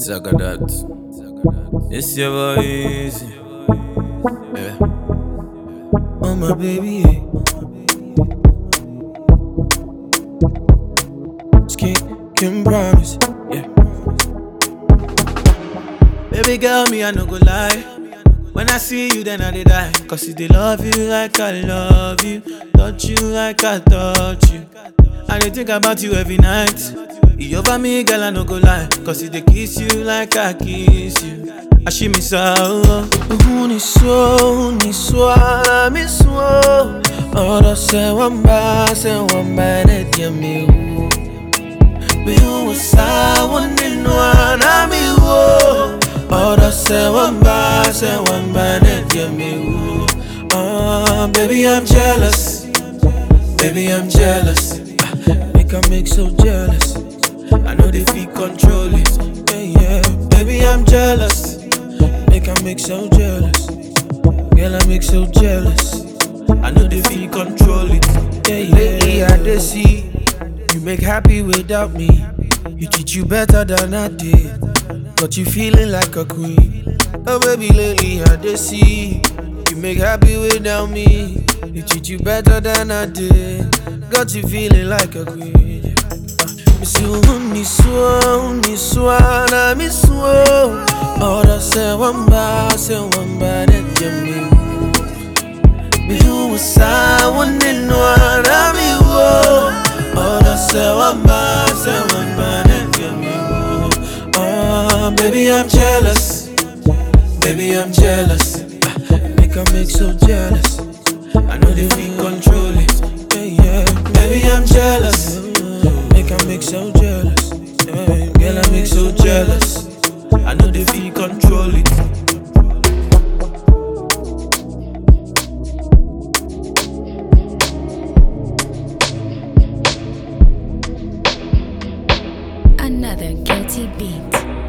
Zagadat. It's your boy Easy. Yeah. Oh my baby, yeah. Skin can promise, yeah. Baby girl, me I no go lie. When I see you, then I dey die. Cause if they love you like I love you, touch you like I touch you, I dey think about you every night. You over me, girl, I no go lie. Cause if they kiss you like I kiss you, I she miss out. Uniswala miswo. Oro se wamba net ya miu. Miu sa wonenwa na miwo. Oro se wamba net ya miu. Baby I'm jealous. Baby I'm jealous. Make I make so jealous. I know they feel control it. Yeah, yeah. Baby I'm jealous. Make I make so jealous. Girl I make so jealous. I know they feel control it. Yeah, yeah. Lately I dey see you make happy without me. You treat you better than I did. Got you feeling like a queen. Oh baby, lately I dey see you make happy without me. You treat you better than I did. Got you feeling like a queen. Miss you, uniswa na miswo. Ora se wamba net ya miu. Miu sa wonenwa na miwo. Ora se wamba net ya miu. Baby I'm jealous. Baby I'm jealous. Make I make so jealous. I know they feel control it. Yeah, yeah. Baby I'm jealous. Make I make so jealous. Yeah, girl I make so jealous. I know they feel control it. Another guilty beat.